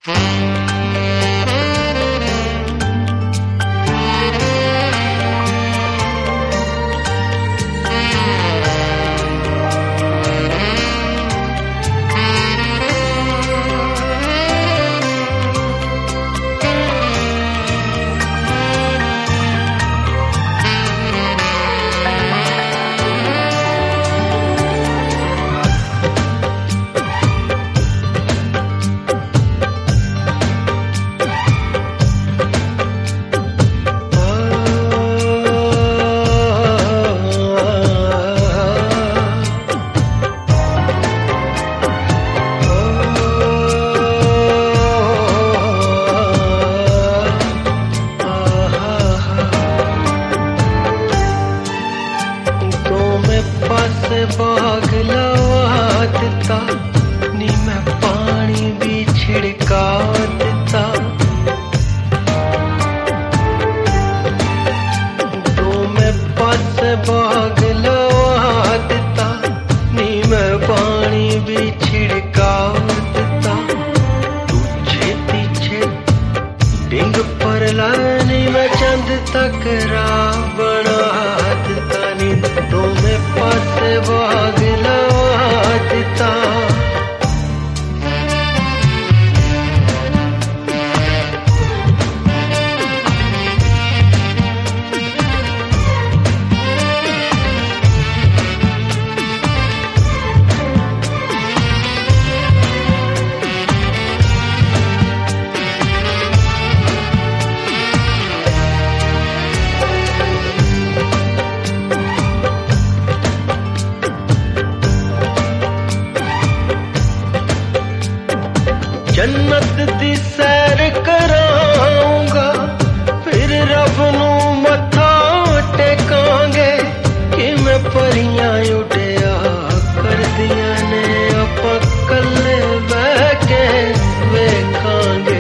बाग लवा दिता नी मैं पानी भी छिड़का दिता। तो मैं पास बाग लवा दिता नी मैं पानी भी छिड़का दिता। तू छेती छेती डिंग पर लानी मैं चंद तक राह बना दिता नी। तो मैं पास बाग लवा दिता। जन्नत दी सैर कराऊंगा फिर रब नू मत्था टेकांगे कि मैं परियां उड़िया कर दिया ने आपां कल्ले बह के वेखांगे।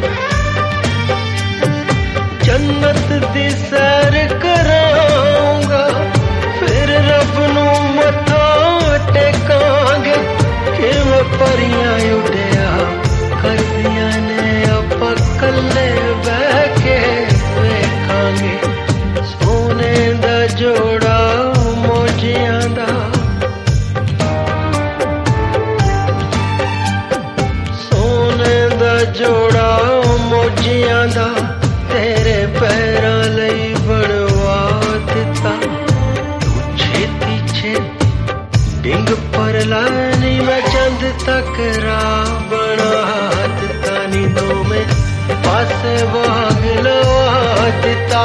जन्नत दी सैर कराऊंगा फिर रब नू मत्था टेकांगे कि मैं परियां उड़िया कर दिया ने आपां कल्ले बह के वेखांगे। सोने दा जोड़ा मोजियां दा सोने दा जोड़ा मोजियां दा तेरे पैरां लई बनवा दिता। तू छेती छेती डिंग पर लानी मैं चंद तक राह बना दिता नी। दो में पास बाग लवा दिता।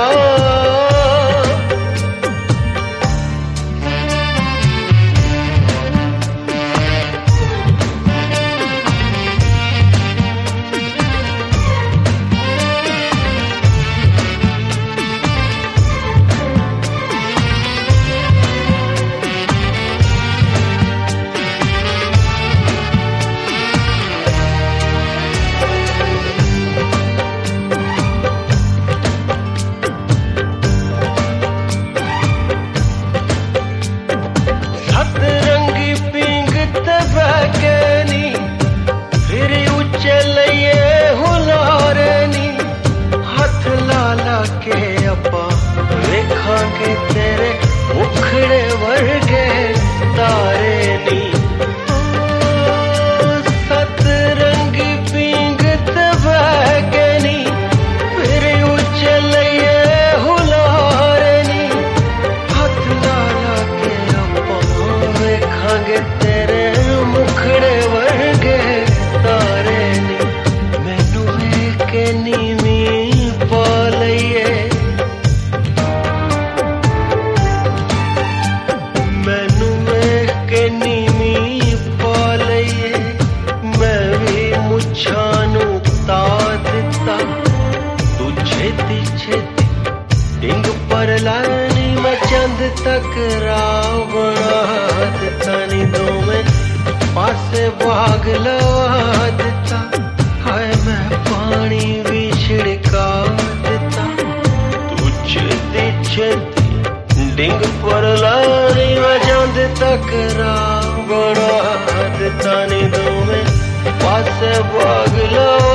वेखांगे तेरे मुखड़े वर्गे तारे नी। सतरंगी पींगत बहके नी फिर उछलिए हुलारे नी। हाथ लाला के आपां वेखांगे तेरे मुखड़े वर्गे तारे नी। मैनू वेख के नीवीं पा लईए डिंग पर लानी मैं चंद तक राह बना दिता नी। दो में पासे बाग लवा दिता। हाय मैं पानी भी छिड़का दिता। तू छेती छेती डिंग पर लानी मैं चंद तक राह बना दिता नी। दो में पासे बाग लवा